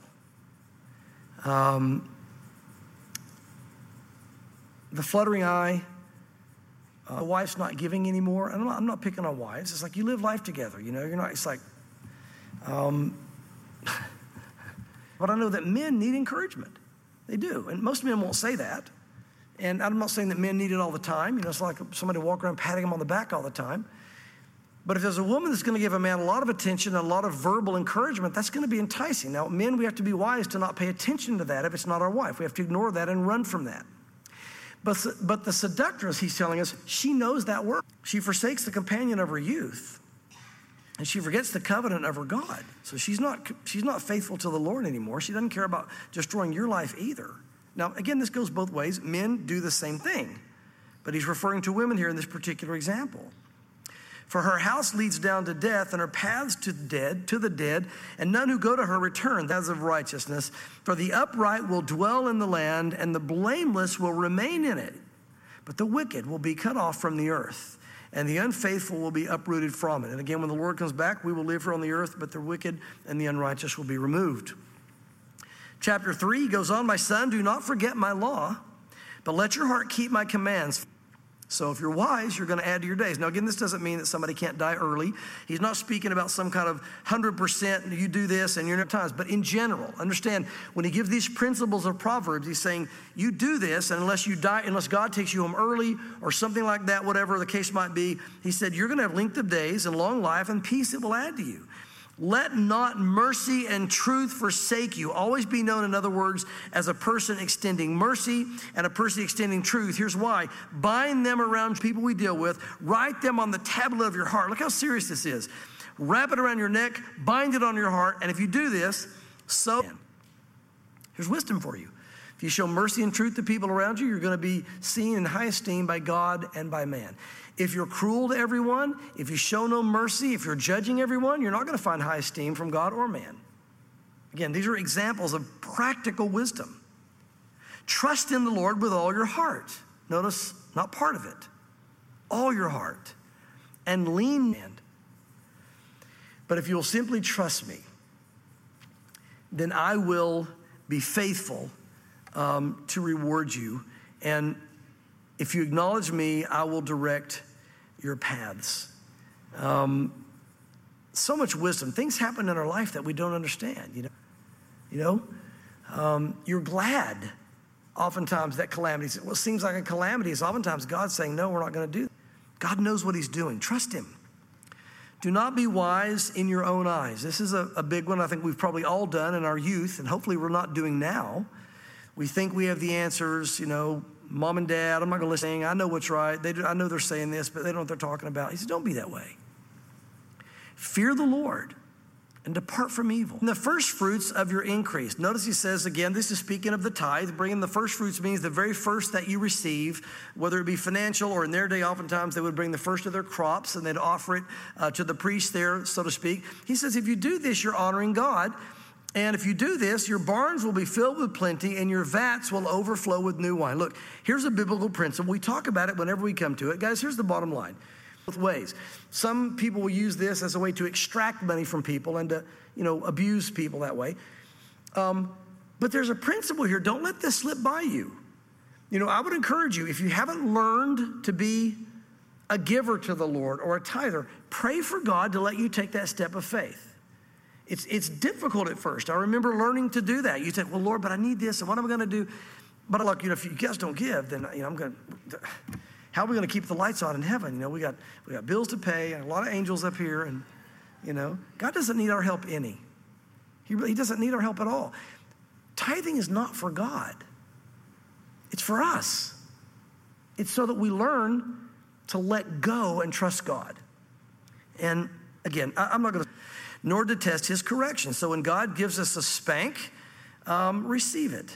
Um, the fluttering eye, uh, the wife's not giving anymore. I'm not, I'm not picking on wives. It's like you live life together, you know. You're not, it's like, um, but I know that men need encouragement. They do. And most men won't say that. And I'm not saying that men need it all the time. You know, it's like somebody walking around patting them on the back all the time. But if there's a woman that's going to give a man a lot of attention and a lot of verbal encouragement, that's going to be enticing. Now, men, we have to be wise to not pay attention to that if it's not our wife. We have to ignore that and run from that. But, but the seductress, he's telling us, she knows that word. She forsakes the companion of her youth, and she forgets the covenant of her God. So she's not, she's not faithful to the Lord anymore. She doesn't care about destroying your life either. Now, again, this goes both ways. Men do the same thing. But he's referring to women here in this particular example. For her house leads down to death, and her paths to dead, to the dead, and none who go to her return, paths of righteousness. For the upright will dwell in the land, and the blameless will remain in it. But the wicked will be cut off from the earth, and the unfaithful will be uprooted from it. And again, when the Lord comes back, we will live here on the earth, but the wicked and the unrighteous will be removed. Chapter three goes on, my son, do not forget my law, but let your heart keep my commands. So if you're wise, you're going to add to your days. Now, again, this doesn't mean that somebody can't die early. He's not speaking about some kind of one hundred percent, you do this and you're not times. But in general, understand, when he gives these principles of Proverbs, he's saying, you do this, and unless you die, unless God takes you home early or something like that, whatever the case might be, he said, you're going to have length of days and long life and peace it will add to you. Let not mercy and truth forsake you. Always be known, in other words, as a person extending mercy and a person extending truth. Here's why. Bind them around people we deal with. Write them on the tablet of your heart. Look how serious this is. Wrap it around your neck. Bind it on your heart. And if you do this, so here's wisdom for you. If you show mercy and truth to people around you, you're going to be seen in high esteem by God and by man. If you're cruel to everyone, if you show no mercy, if you're judging everyone, you're not going to find high esteem from God or man. Again, these are examples of practical wisdom. Trust in the Lord with all your heart. Notice, not part of it. All your heart. And lean in. But if you'll simply trust me, then I will be faithful um, to reward you. And if you acknowledge me, I will direct your paths. Um, so much wisdom. Things happen in our life that we don't understand, you know. You know, um, you're glad oftentimes that calamity, what seems like a calamity is oftentimes God saying, no, we're not going to do that. God knows what he's doing. Trust him. Do not be wise in your own eyes. This is a, a big one I think we've probably all done in our youth, and hopefully we're not doing now. We think we have the answers, you know, mom and dad, I'm not going to listen. I know what's right. They do, I know they're saying this, but they don't know what they're talking about. He said, don't be that way. Fear the Lord and depart from evil. And the first fruits of your increase. Notice he says again, this is speaking of the tithe. Bringing the first fruits means the very first that you receive, whether it be financial or in their day, oftentimes they would bring the first of their crops and they'd offer it uh, to the priest there, so to speak. He says, if you do this, you're honoring God. And if you do this, your barns will be filled with plenty and your vats will overflow with new wine. Look, here's a biblical principle. We talk about it whenever we come to it. Guys, here's the bottom line. Both ways. Some people will use this as a way to extract money from people and to, you know, abuse people that way. Um, but there's a principle here. Don't let this slip by you. You know, I would encourage you, if you haven't learned to be a giver to the Lord or a tither, pray for God to let you take that step of faith. It's, it's difficult at first. I remember learning to do that. You think, well, Lord, but I need this, and what am I going to do? But look, you know, if you guys don't give, then, you know, I'm going to... How are we going to keep the lights on in heaven? You know, we got we got bills to pay and a lot of angels up here, and you know, God doesn't need our help any. He really, he doesn't need our help at all. Tithing is not for God. It's for us. It's so that we learn to let go and trust God. And again, I, I'm not going to, nor detest his correction. So when God gives us a spank, um, receive it.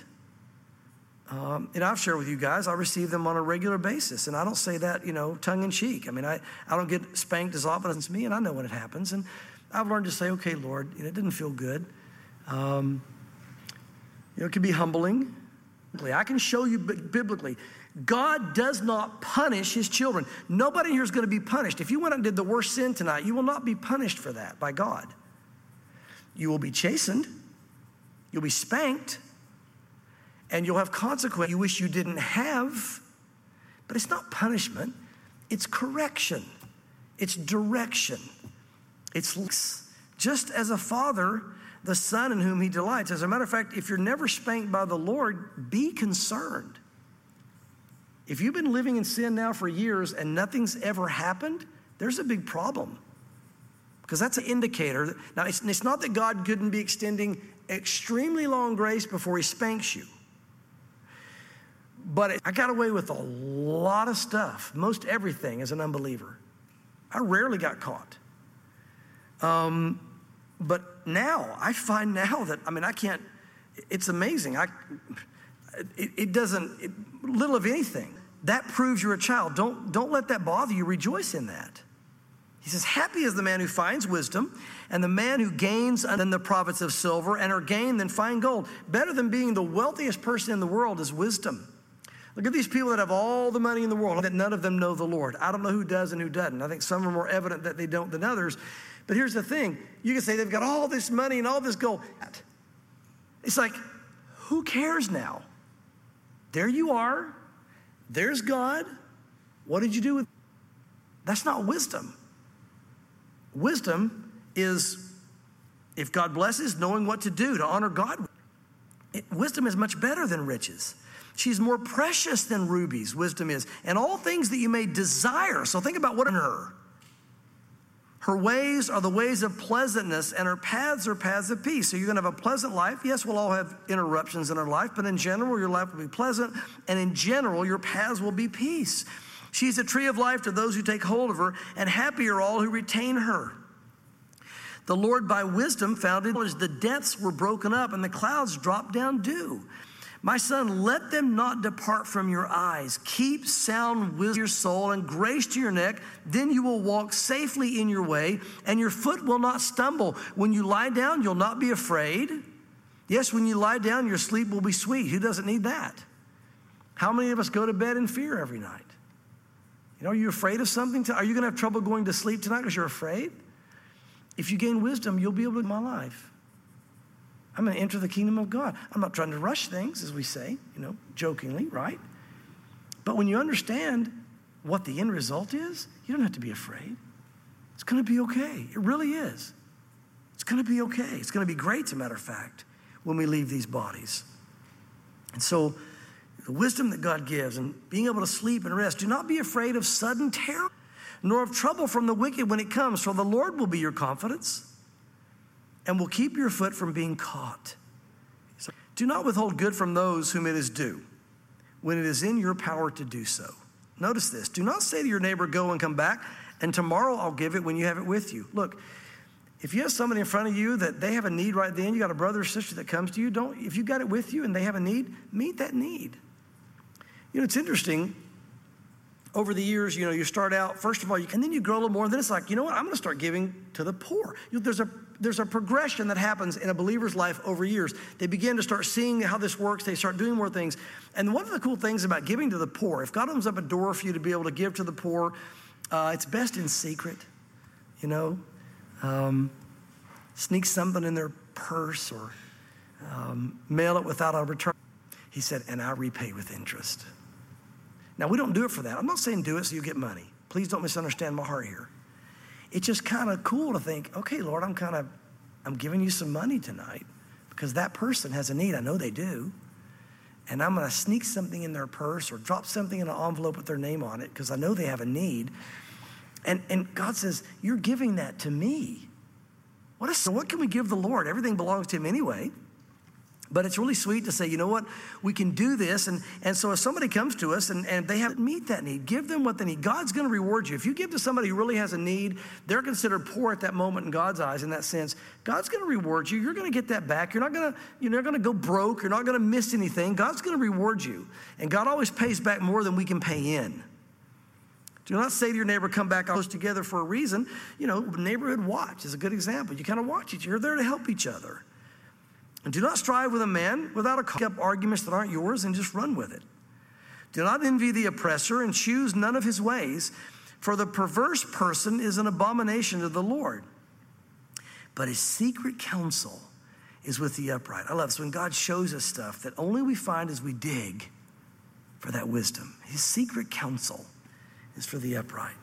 Um, and I've shared with you guys, I receive them on a regular basis. And I don't say that, you know, tongue in cheek. I mean, I, I don't get spanked as often as it's me, and I know when it happens. And I've learned to say, okay, Lord, you know, it didn't feel good. Um, you know, it can be humbling. I can show you biblically, God does not punish his children. Nobody here is going to be punished. If you went and did the worst sin tonight, you will not be punished for that by God. You will be chastened. You'll be spanked. And you'll have consequences you wish you didn't have, but it's not punishment, it's correction, it's direction. It's just as a father, the son in whom he delights. As a matter of fact, if you're never spanked by the Lord, be concerned. If you've been living in sin now for years and nothing's ever happened, there's a big problem. Because that's an indicator. Now, it's, it's not that God couldn't be extending extremely long grace before he spanks you. But I got away with a lot of stuff, most everything as an unbeliever. I rarely got caught. Um, but now, I find now that, I mean, I can't, it's amazing. I, it, it doesn't, it, little of anything. That proves you're a child. Don't, don't let that bother you. Rejoice in that. He says, happy is the man who finds wisdom and the man who gains than the profits of silver and are gained than fine gold. Better than being the wealthiest person in the world is wisdom. Look at these people that have all the money in the world, that none of them know the Lord. I don't know who does and who doesn't. I think some are more evident that they don't than others. But here's the thing. You can say they've got all this money and all this gold. It's like, who cares now? There you are. There's God. What did you do with it? That's not wisdom. Wisdom is, if God blesses, knowing what to do to honor God. It, wisdom is much better than riches. She's more precious than rubies, wisdom is. And all things that you may desire. So think about what in her. Her ways are the ways of pleasantness, and her paths are paths of peace. So you're going to have a pleasant life. Yes, we'll all have interruptions in our life, but in general, your life will be pleasant. And in general, your paths will be peace. She's a tree of life to those who take hold of her, and happy are all who retain her. The Lord by wisdom founded as the depths were broken up, and the clouds dropped down dew. My son, let them not depart from your eyes. Keep sound wisdom to your soul and grace to your neck. Then you will walk safely in your way, and your foot will not stumble. When you lie down, you'll not be afraid. Yes, when you lie down, your sleep will be sweet. Who doesn't need that? How many of us go to bed in fear every night? You know, are you afraid of something? Are you going to have trouble going to sleep tonight because you're afraid? If you gain wisdom, you'll be able to live my life. I'm going to enter the kingdom of God. I'm not trying to rush things, as we say, you know, jokingly, right? But when you understand what the end result is, you don't have to be afraid. It's going to be okay. It really is. It's going to be okay. It's going to be great, as a matter of fact, when we leave these bodies. And so the wisdom that God gives and being able to sleep and rest, do not be afraid of sudden terror, nor of trouble from the wicked when it comes, for the Lord will be your confidence and will keep your foot from being caught. So, do not withhold good from those whom it is due, when it is in your power to do so. Notice this. Do not say to your neighbor, go and come back, and tomorrow I'll give it when you have it with you. Look, if you have somebody in front of you that they have a need right then, you got a brother or sister that comes to you, don't, if you got it with you and they have a need, meet that need. You know, it's interesting. Over the years, you know, you start out, first of all, you, and then you grow a little more, and then it's like, you know what, I'm going to start giving to the poor. You know, there's a there's a progression that happens in a believer's life over years. They begin to start seeing how this works. They start doing more things. And one of the cool things about giving to the poor, if God opens up a door for you to be able to give to the poor, uh, it's best in secret, you know. Um, sneak something in their purse or um, mail it without a return. He said, and I repay with interest. Now, we don't do it for that. I'm not saying do it so you get money. Please don't misunderstand my heart here. It's just kind of cool to think, okay, Lord, I'm kind of, I'm giving you some money tonight because that person has a need. I know they do. And I'm going to sneak something in their purse or drop something in an envelope with their name on it because I know they have a need. And, and God says, you're giving that to me. What, is, what can we give the Lord? Everything belongs to him anyway. But it's really sweet to say, you know what, we can do this. And, and so if somebody comes to us and, and they have meet that need, give them what they need. God's going to reward you. If you give to somebody who really has a need, they're considered poor at that moment in God's eyes in that sense. God's going to reward you. You're going to get that back. You're not going to, you're not going to go broke. You're not going to miss anything. God's going to reward you. And God always pays back more than we can pay in. Do not say to your neighbor, come back all close together for a reason. You know, neighborhood watch is a good example. You kind of watch each other. You're there to help each other. And do not strive with a man without a cause. Pick up arguments that aren't yours and just run with it. Do not envy the oppressor and choose none of his ways, for the perverse person is an abomination to the Lord. But his secret counsel is with the upright. I love this when God shows us stuff that only we find as we dig for that wisdom. His secret counsel is for the upright.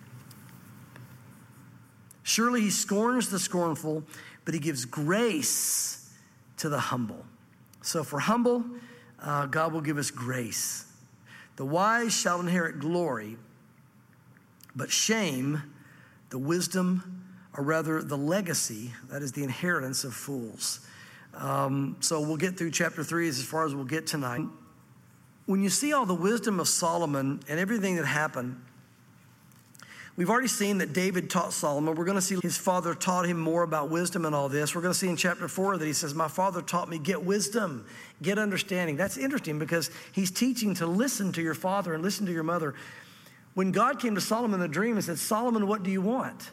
Surely he scorns the scornful, but he gives grace to the humble. So if we're humble, uh, God will give us grace. The wise shall inherit glory, but shame, the wisdom, or rather the legacy, that is the inheritance of fools. Um, so we'll get through chapter three as far as we'll get tonight. When you see all the wisdom of Solomon and everything that happened, we've already seen that David taught Solomon. We're going to see his father taught him more about wisdom and all this. We're going to see in chapter four that he says, my father taught me, get wisdom, get understanding. That's interesting because he's teaching to listen to your father and listen to your mother. When God came to Solomon in the dream and said, Solomon, what do you want?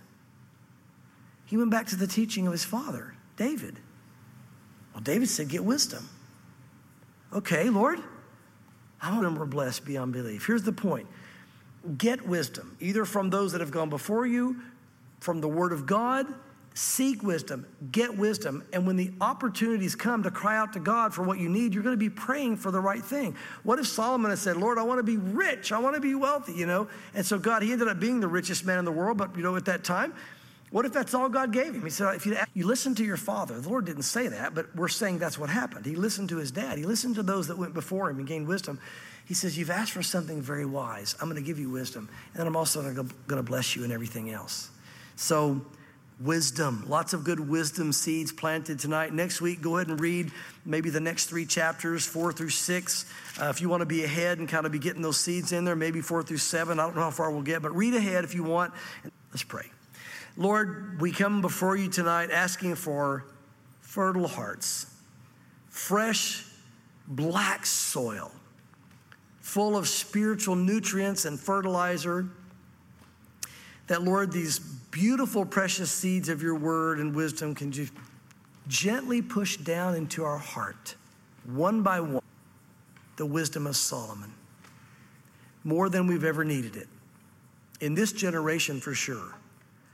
He went back to the teaching of his father, David. Well, David said, get wisdom. Okay, Lord, I want them to be blessed beyond belief. Here's the point. Get wisdom, either from those that have gone before you, from the word of God. Seek wisdom, get wisdom. And when the opportunities come to cry out to God for what you need, you're going to be praying for the right thing. What if Solomon had said, Lord, I want to be rich. I want to be wealthy, you know? And so God, he ended up being the richest man in the world. But, you know, at that time, what if that's all God gave him? He said, if you, you listen to your father. The Lord didn't say that, but we're saying that's what happened. He listened to his dad. He listened to those that went before him and gained wisdom. He says, you've asked for something very wise. I'm going to give you wisdom. And then I'm also going to bless you in everything else. So wisdom, lots of good wisdom seeds planted tonight. Next week, go ahead and read maybe the next three chapters, four through six. Uh, if you want to be ahead and kind of be getting those seeds in there, maybe four through seven. I don't know how far we'll get, but read ahead if you want. Let's pray. Lord, we come before you tonight asking for fertile hearts, fresh black soil, full of spiritual nutrients and fertilizer, that, Lord, these beautiful, precious seeds of your word and wisdom can just gently push down into our heart, one by one, the wisdom of Solomon, more than we've ever needed it, in this generation for sure.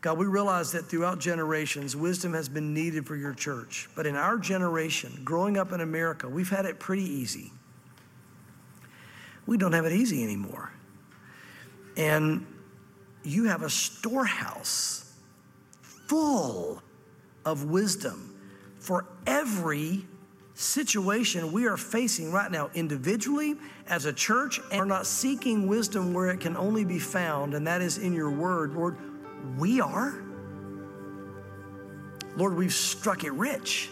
God, we realize that throughout generations, wisdom has been needed for your church. But in our generation, growing up in America, we've had it pretty easy. We don't have it easy anymore. And you have a storehouse full of wisdom for every situation we are facing right now, individually, as a church, and are not seeking wisdom where it can only be found, and that is in your word. Lord, we are. Lord, we've struck it rich.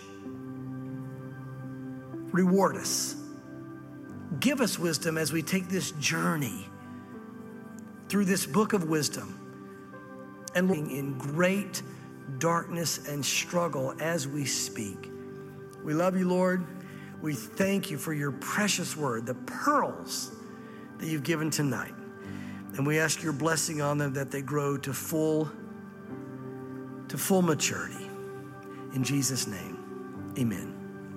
Reward us. Give us wisdom as we take this journey through this book of wisdom and living in great darkness and struggle as we speak. We love you, Lord. We thank you for your precious word, the pearls that you've given tonight. And we ask your blessing on them that they grow to full, to full maturity. In Jesus' name, amen.